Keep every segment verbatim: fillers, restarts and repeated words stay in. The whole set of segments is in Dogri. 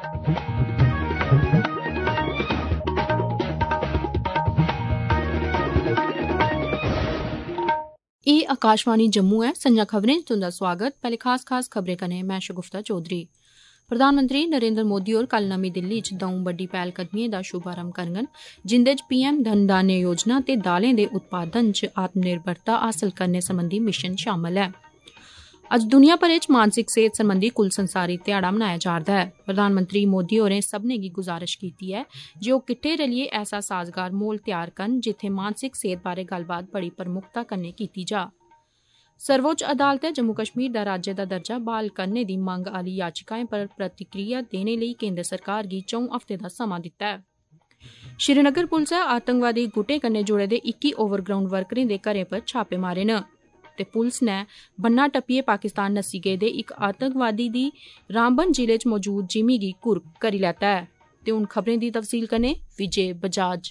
एह् आकाशवाणी जम्मू ऐ। संजा खबरें च तुंदा स्वागत। पैह्ले खास खास खबरें कन्नै मैं शगुफ्ता चौधरी। प्रधानमंत्री नरेंद्र मोदी होर कल नमीं दिल्ली च द'ऊं बड्डी पैह्लकदमिएं दा शुभारंभ करङन, जिंदे च पीएम धन धान्य योजना ते दालें दे उत्पादन च आत्मनिर्भरता हासल करने सरबंधी मिशन शामल ऐ। अज्ज दुनिया भरै च मानसिक सेहत सरबंधी कुल संसारी ध्याड़ा मनाया जा'रदा ऐ। प्रधानमंत्री मोदी होरें सब्भनें गी गुजारिश कीती ऐ जे ओह् किट्ठे रलियै ऐसा साजगार म्हौल तैयार करन जित्थै मानसिक सेहत बारै गल्लबात बड़ी प्रमुखता कन्नै कीती जा। सर्वोच्च अदालतै जम्मू कश्मीर दा राज्य दा दर्जा ब्हाल करने दी मंग आह्ली याचिकाएं पर प्रतिक्रिया देने लेई केंद्र सरकार गी चौं हफ्ते दा समां दित्ता ऐ। श्रीनगर पुलसै आतंकवादी गुटें कन्नै जुड़े दे इक्की ओवरग्राउंड वर्करें दे घरें पर छापे मारे न ते पुलस नै बन्ना टप्पियै पाकिस्तान नस्सी गेदे इक आतंकवादी दी रामबन जिले च मौजूद जिमी गी कुर्क करी लैता ऐ। ते हुन खबरें दी तफसील कन्नै विजय बजाज।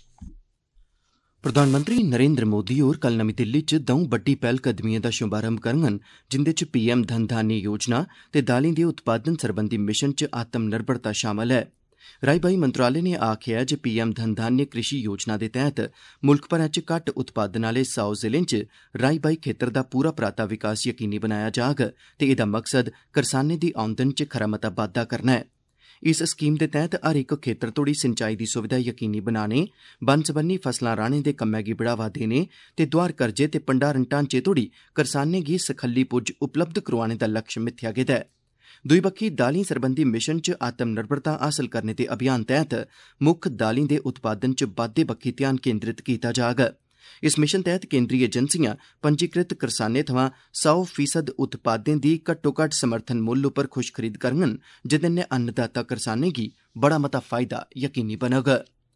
प्रधानमंत्री नरेंद्र मोदी होर कल नमीं दिल्ली च द'ऊं बड्डी पैह्लकदमिएं दा शुभारंभ करङन, जिंदे च पीएम धन धान्य योजना ते दालें दे उत्पादन सरबंधी मिशन च आत्मनिर्भरता शामल ऐ। राई बाई मंत्रालय ने आखेआ ऐ जे पीएम धन धान्य कृषि योजना दे तैह्त मुल्ख भरै च घट्ट उत्पादन आह्ले सौ जिलें च राई बाई खेतर दा पूरा पराता विकास यकीनी बनाया जाग ते एह्दा मकसद करसानें दी औंदन च खरा मता बाद्दा करना ऐ। इस स्कीम दे तैह्त हर इक खेतर तोड़ी सिंचाई दी सुविधा यकीनी बनाने, बन्न सबन्नी फसलां राह्ने दे कम्मै गी बढ़ावा देने ते दोआर कर्जे ते भंडारण ढांचे तोड़ी करसानें गी सखल्ली पुज्ज उपलब्ध करोआने दा लक्ष्य मित्थेआ गेदा ऐ। दुई बक्खी दालीं सरबंधी मिशन च आत्मनिर्भरता हासल करने दे अभियान तैह्त मुक्ख दालीं दे उत्पादन च बाद्दे बक्खी ध्यान केंद्रित कीता जाग। इस मिशन तैह्त केंद्री एजेंसियां पंजीकृत करसानें थमां सौ फीसद उत्पादें दी घट्टोघट्ट समर्थन मुल्ल उप्पर खुश खरीद करङन, जेह्दे नै अन्नदाता करसानें गी बड़ा मता फायदा यकीनी बनग।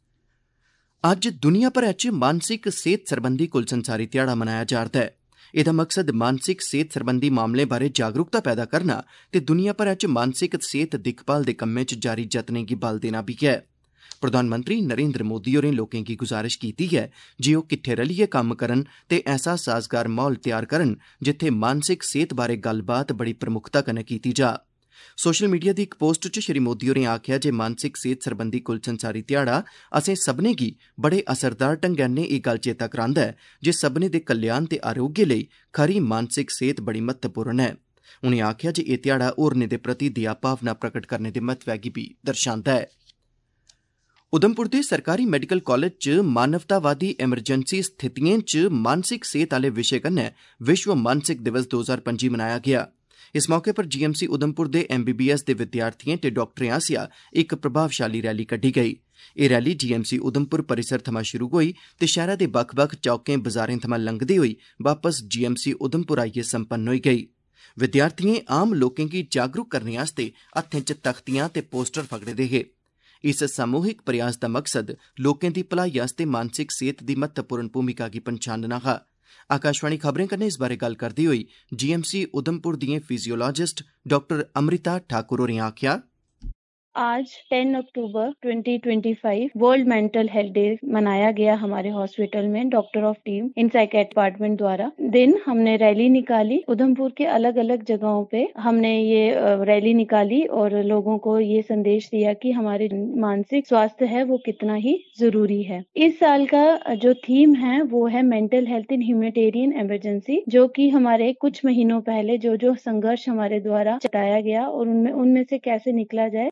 अज्ज दुनिया भरै च मानसिक सेहत सरबंधी कुल संसारी ध्याड़ा मनाया जा'रदा ऐ। एह्दा मकसद मानसिक सेहत सरबंधी मामलें बारै जागरूकता पैदा करना ते दुनिया भरै च मानसिक सेहत दिक्खभाल दे कम्मै च जारी जतनें गी बल देना बी ऐ। प्रधानमंत्री नरेंद्र मोदी होरें लोकें गी गुजारिश कीती ऐ जे ओह् किट्ठे रलियै कम्म करन ते ऐसा साजगार म्हौल तैयार करन जित्थै मानसिक सेहत बारै गल्लबात बड़ी प्रमुखता कन्नै कीती जा। सोशल मीडिया दी इक पोस्ट च श्री मोदी होरें आखेआ जे मानसिक सेहत सरबंधी कुल संसारी ध्याड़ा असें सब्भनें गी बड़े असरदार ढंगै नै एह् गल्ल चेता करांदा ऐ जे सब्भनें दे कल्याण ते आरोग्य लेई खरी मानसिक सेहत बड़ी महत्वपूर्ण ऐ। उनें आखेआ जे एह् ध्याड़ा होरनें दे प्रति दया भावना प्रगट करने दे महत्वै गी बी दर्शांदा ऐ। उधमपुर दे सरकारी मैडिकल कालेज च मानवतावादी एमरजेंसी स्थितिएं च मानसिक सेहत आह्ले विशे कन्नै विश्व मानसिक दिवस दो हजार पंजी मनाया गेआ। इस मौके पर जीएमसी उधमपुर दे एमबीबीएस दे विद्यार्थिएं ते डाक्टरें आसेआ एक प्रभावशाली रैली कड्ढी गेई। एह् रैली जीएमसी उधमपुर परिसर थमां शुरू होई ते शैह्रा दे बक्ख बक्ख चौकें बजारें थमां लंघदे होई वापस जीएमसी उधमपुर आइयै संपन्न होई गेई। विद्यार्थिएं आम लोकें गी जागरूक करने आस्तै हत्थें च तख्तियां ते पोस्टर फगड़े दे हे। इस सामूहिक प्रयास दा मकसद लोकें दी भलाई आस्तै मानसिक सेहत दी महत्वपूर्ण भूमिका गी पन्छानना हा। आकाशवाणी खबरें कन्नै इस बारै गल्ल करदे होई जीएमसी उधमपुर दिएं फिजियोलॉजिस्ट डॉक्टर अमृता ठाकुर होरें आखेआ, आज दस अक्टूबर दो हज़ार पच्चीस वर्ल्ड मेंटल हेल्थ डे मनाया गया हमारे हॉस्पिटल में doctor of team in psychiatry department द्वारा। दिन हमने रैली निकाली उधमपुर के अलग अलग जगहों पे हमने ये रैली निकाली और लोगों को ये संदेश दिया कि हमारे मानसिक स्वास्थ्य है वो कितना ही जरूरी है। इस साल का जो थीम है वो है mental health in humanitarian emergency, जो कि हमारे कुछ महीनों पहले जो जो संघर्ष हमारे द्वारा चलाया गया और उनमें उनमें से कैसे निकला जाए।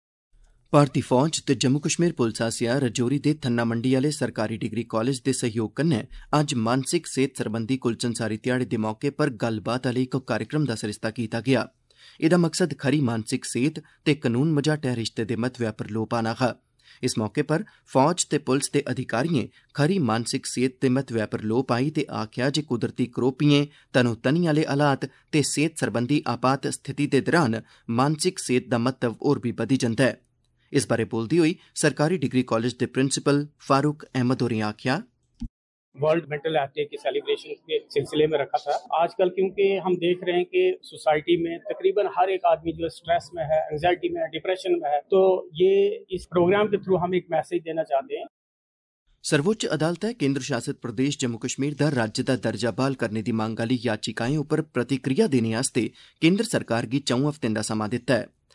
भारती फौज ते जम्मू कश्मीर पुलस आसेआ रजौरी दे थन्ना मंडी आह्ले सरकारी डिग्री कालेज दे सहयोग कन्नै अज्ज मानसिक सेहत सरबंधी कुल संसारी ध्याड़े दे मौके पर गल्लबात आह्ले इक कार्यक्रम दा सरिस्ता कीता गेआ। एह्दा मकसद खरी मानसिक सेहत ते कानून मझाटै रिश्ते दे महत्वै पर लोऽ पाना हा। इस मौके पर फौज ते पुलस दे अधिकारिएं खरी मानसिक सेहत दे महत्वै पर लोऽ पाई ते आखेआ जे कुदरती करोपिएं, तनोतनी आह्ले हालात ते सेहत सरबंधी आपात स्थिति दे दौरान मानसिक सेहत दा महत्व होर भी बधी जंदा है। इस बारे बोलदे होई सरकारी डिग्री कालेज दे प्रिंसिपल फारूक अहमद होरें आखेआ, वर्ल्ड मेंटल हेल्थ डे के सेलिब्रेशन के सिलसिले में रखा था। आजकल क्योंकि हम देख रहे हैं कि सोसाइटी में तकरीबन हर एक आदमी जो स्ट्रेस में है, एंजाइटी में है, डिप्रेशन में है, तो ये इस प्रोग्राम के थ्रू हम एक मैसेज देना चाहते हैं। सर्वोच्च अदालतै केंद्र शासित प्रदेश जम्मू कश्मीर दा राज्य दा दर्जा बहाल करने दी मंग आह्ली याचिकाएं उप्पर प्रतिक्रिया देने आस्तै केंद्र सरकार गी चौं हफ्तें दा समां दित्ता ऐ।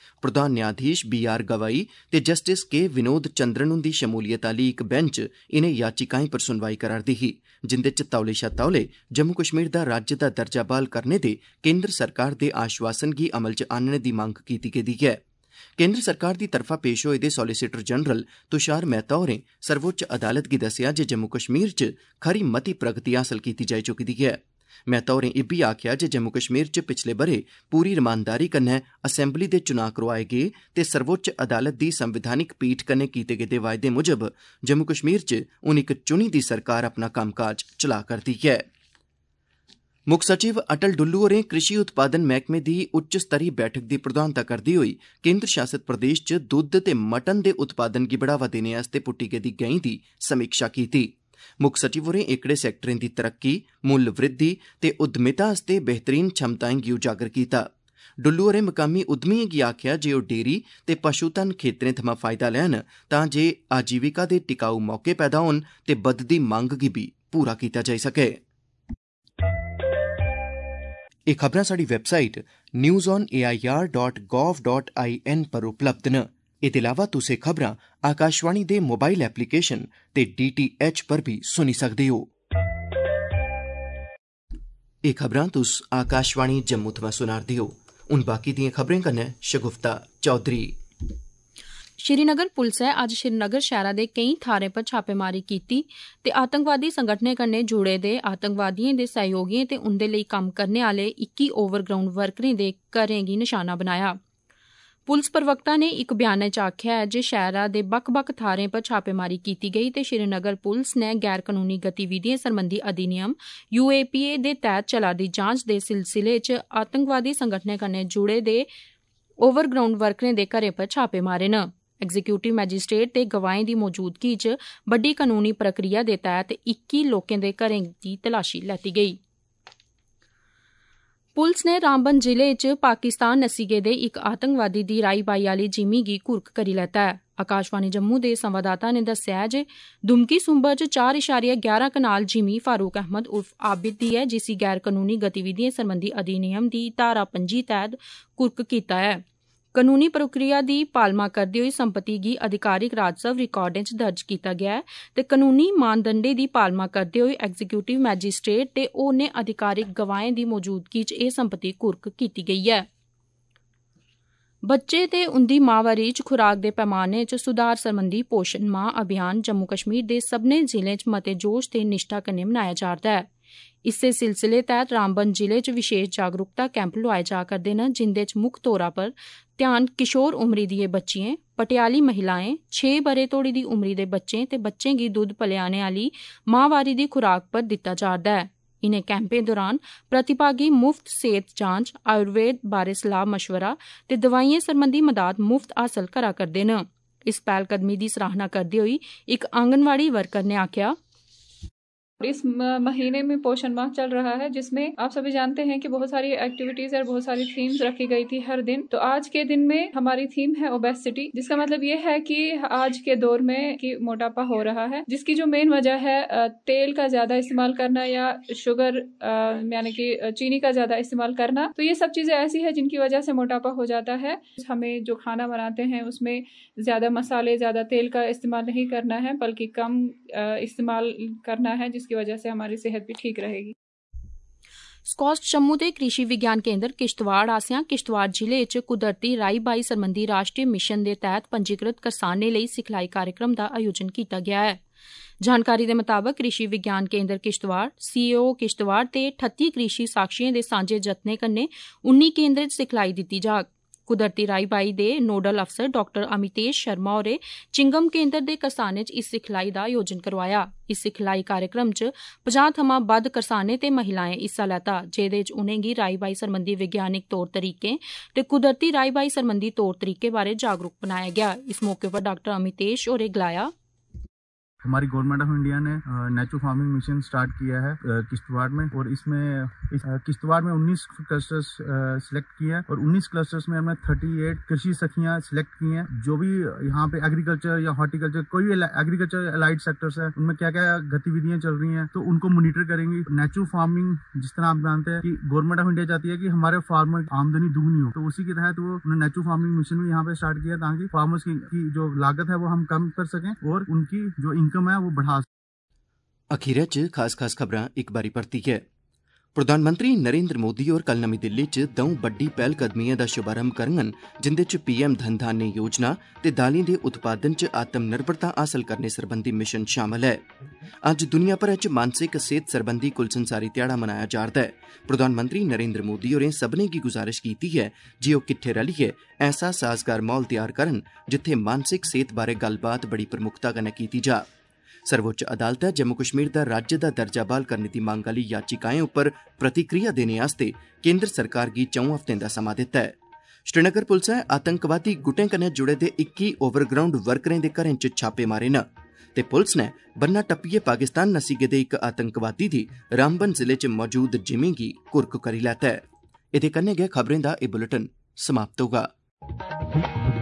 प्रधान न्यायाधीश बी आर गवाई ते जस्टिस के विनोद चंद्रन हुंदी शमूलियत आह्ली इक बैंच इनें याचिकाएं पर सुनवाई करा'रदी ही, जिंदे च तौले शा तौले जम्मू कश्मीर दा राज्य दा दर्जा बहाल करने दे केंद्र सरकार दे आश्वासन गी अमल च आह्नने दी मंग कीती गेदी ऐ। केंद्र सरकार दी तरफा पेश होए दे सॉलिसिटर जनरल तुषार मेहता होरें सर्वोच्च अदालत गी दस्सेआ जे जम्मू कश्मीर च खरी मती प्रगति हासल कीती जाई चुकी दी ऐ। मेहता होरें इब्बी आखेआ जे जम्मू कश्मीर च पिछले ब'रे पूरी रमानदारी कन्नै असैम्बली दे चुनां करोआए गे ते सर्वोच्च अदालत दी संविधानिक पीठ कन्नै कीते गेदे वायदे मुजब जम्मू कश्मीर च हून इक चुनी दी सरकार अपना कम्मकाज चला करदी ऐ। मुक्ख सचिव अटल डुल्लू होरें कृषि उत्पादन मैह्कमे दी उच्च स्तरी बैठक दी प्रधानता करदे होई केंद्र शासित प्रदेश च दुद्ध ते मटन दे उत्पादन गी बढ़ावा देने आस्तै पुट्टी गेदी गैंहीं दी समीक्षा कीती। मुक्ख सचिव होरें एह्कड़े सैक्टरें दी तरक्की, मुल्ल वृद्धि ते उद्यमिता आस्तै बेहतरीन क्षमताएं गी उजागर कीता। डुल्लू होरें मकामी उद्यमिएं गी आखेआ जे ओह् डेयरी ते पशुधन खेत्तरें थमां फायदा लैन तां जे आजीविका दे टिकाऊ मौके पैदा होन ते बधदी मंग गी बी पूरा कीता जाई सकै। एह् खबरां साढ़ी website news on A I R dot gov dot I N पर उपलब्ध न। एह्दे अलावा तुस एह् खबरां आकाशवाणी दे मोबाइल एप्लीकेशन ते डी टी एच पर भी सुनी सकदे हो। एह् खबरां तुस आकाशवाणी जम्मू थमां सुना'रदे हो। हुन बाकी दियें खबरें कन्नै शगुफ्ता चौधरी। श्रीनगर पुलसै अज्ज श्रीनगर शैह्रा दे केईं थाह्रें पर छापेमारी कीती ते आतंकवादी संगठनें कन्नै जुड़े दे आतंकवादिएं दे सहयोगिएं ते उंदे लेई कम्म करने आह्ले इक्की ओवरग्राउंड वर्करें दे घरें गी निशाना बनाया। पुलस प्रवक्ता ने इक बयानै च आखेआ ऐ जे शैह्रा दे बक्ख बक्ख थाह्रें पर छापेमारी कीती गेई ते श्रीनगर पुलस ने गैर कनूनी गतिविधिएं सरबंधी अधिनियम यू ए पी ए दे तैह्त चला'रदी जांच दे सिलसिले च आतंकवादी संगठनें कन्नै जुड़े दे ओवरग्राउंड वर्करें दे घरें पर छापे मारे न। एग्जीक्यूटिव मैजिस्ट्रेट ते गवाहें दी मौजूदगी च बड्डी कनूनी प्रक्रिया दे तैह्त इक्की लोकें दे घरें दी तलाशी लैती गेई। पुलस ने रामबन जिले च पाकिस्तान नस्सी गेदे इक आतंकवादी दी राई बाई आह्ली जिमी गी कुर्क करी लैता ऐ। आकाशवाणी जम्मू दे संवाददाता ने दस्सेआ जे दुमकी सुंबा च चार इशारिया ग्यारह कनाल जिमी फारूक अहमद उर्फ आबिद दी ऐ, जिसी गैर कनूनी गतिविधिएं सरबंधी अधिनियम दी धारा पंजी तैह्त कुर्क कीता ऐ। कनूनी प्रक्रिया दी पालमा करदे होई संपत्ति गी अधिकारिक राजस्व रिकार्डें च दर्ज कीता गेआ ऐ ते कनूनी मानदंडें दी पालमा करदे होई एग्जीक्यूटिव मैजिस्ट्रेट ते होरनें अधिकारिक गवाहें दी मौजूदगी च एह् संपत्ति कुर्क कीती गेई ऐ। बच्चे ते उंदी माहवारी च खुराक दे पैमाने च सुधार सरबंधी पोषण माह अभियान जम्मू कश्मीर दे सब्भनें जिलें च मते जोश ते निश्ठा कन्नै मनाया जा'रदा ऐ। इस्सै सिलसिले तैह्त रामबन जिले च विशेष जागरूकता कैंप लोआए जा करदे न, जिंदे च मुक्ख तौरा पर ध्यान किशोर उमरी दियें बच्चियें, पटियाली महिलाएं, छे ब'रे तोड़ी दी उमरी दे बच्चें ते बच्चें गी दुद्ध पलेआने आह्ली माहवारी दी खुराक पर दित्ता जा'रदा ऐ। इनें कैंपें दौरान प्रतिभागी मुफ्त सेह्त जांच, आयुर्वेद बारै सलाह मशवरा ते दवाइयें सरबंधी मदाद मुफ्त हासल करा करदे न। इस पैह्लकदमी दी सराहना करदे होई इक आंगनवाड़ी वर्कर ने आखेआ, इस महीने में पोषण माह चल रहा है, जिसमें आप सभी जानते हैं कि बहुत सारी एक्टिविटीज और बहुत सारी थीम्स रखी गई थी हर दिन। तो आज के दिन में हमारी थीम है ओबेसिटी, जिसका मतलब ये है कि आज के दौर में कि मोटापा हो रहा है, जिसकी जो मेन वजह है तेल का ज्यादा इस्तेमाल करना या शुगर यानी कि चीनी का ज्यादा इस्तेमाल करना। तो ये सब चीजें ऐसी है जिनकी वजह से मोटापा हो जाता है। हमें जो खाना बनाते हैं उसमें ज्यादा मसाले, ज्यादा तेल का इस्तेमाल नहीं करना है, बल्कि कम इस्तेमाल करना है, जिसकी वजह से हमारी सेहत भी ठीक रहेगी। स्कॉस्ट जम्मू दे कृषि विज्ञान केंद्र किश्तवाड़ आसेआ किश्तवाड़ जिले च कुदरती राई बाई सरबंधी राष्ट्रीय मिशन दे तैह्त पंजीकृत करसानें लेई सिखलाई कार्यक्रम दा आयोजन कीता गेआ है। जानकारी दे मताबक कृषि विज्ञान केंद्र किश्तवाड़, सीईओ किश्तवाड़ ते ठत्ती कृषि साक्षियें दे सांझे जतनें कन्नै उन्नी केंद्रें च सिखलाई दित्ती जाग। कुदरती राई बाई दे नोडल अफसर डाक्टर अमितेश शर्मा होरें चिंगम केंद्र दे करसानें च इस सिखलाई दा आयोजन करोआया। इस सिखलाई कार्यक्रम च पचास थमां बद्ध करसानें ते महिलाएं हिस्सा लैता, जेह्दे च उनेंगी राई बाई सरबंधी विज्ञानिक तौर तरीकें ते कुदरती राई बाई सरबंधी तौर तरीके बारै जागरूक बनाया गेआ। इस मौके पर डाक्टर अमितेश होरें गलाया, हमारी गवर्नमेंट ऑफ इंडिया ने नेचुरल फार्मिंग मिशन स्टार्ट किया है किश्तवाड़ में, और इसमें इस, किश्तवाड़ में उन्नीस क्लस्टर्स सिलेक्ट किए हैं, और उन्नीस क्लस्टर्स में हमने अड़तीस कृषि सखियां सिलेक्ट की हैं। जो भी यहाँ पे एग्रीकल्चर या हॉर्टिकल्चर कोई भी एग्रीकल्चर अलाइड सेक्टर्स है, उनमें क्या क्या गतिविधियां चल रही हैं, तो उनको मॉनिटर करेंगे। नेचुरल फार्मिंग जिस तरह आप जानते हैं कि गवर्नमेंट ऑफ इंडिया चाहती है कि हमारे फार्मर आमदनी दुगनी हो, तो उसी के तहत वो नेचुरल फार्मिंग मिशन भी यहाँ पे स्टार्ट किया ताकि फार्मर्स की, की जो लागत है वो हम कम कर सकें और उनकी जो इनकम है वो बढ़ा सकें। अखीरै च खास खास खबरां एक बारी परती है। प्रधानमंत्री नरेंद्र मोदी होर कल नमीं दिल्ली च दौं बड्डी पैह्लकदमिएं दा शुभारंभ करङन, जिंदे च पीएम धन धान्य योजना ते दालीं दे उत्पादन च आत्म निर्भरता हासल करने सरबंधी मिशन शामल है। अज्ज दुनिया भरै च मानसिक सेहत सरबंधी कुल संसारी ध्याड़ा मनाया जा'रदा ऐ। प्रधानमंत्री नरेंद्र मोदी होरें सभनें गी गुजारिश कीती ऐ जे ओह् किट्ठे रलियै ऐसा साजगार माहौल तैयार करन जित्थै मानसिक सेहत बारै गल्लबात बड़ी प्रमुखता कन्नै कीती जा। सर्वोच्च अदालतै जम्मू कश्मीर दा राज्य दा दर्जा बहाल करने दी मंग आह्ली याचिकाएं उप्पर प्रतिक्रिया देने आस्तै केंद्र सरकार गी चौं हफ्तें दा समां दित्ता ऐ। श्रीनगर पुलसै आतंकवादी गुटें कन्नै जुड़े दे इक्की ओवरग्राउंड वर्करें दे घरें च छापे मारे न, ते पुलस नै बन्ना टप्पियै पाकिस्तान नस्सी गेदे इक आतंकवादी दी रामबन जिले च मौजूद जिमीं गी कुर्क करी लैता ऐ। एह्दे कन्नै गै खबरें दा एह् बुलेटिन समाप्त होगा।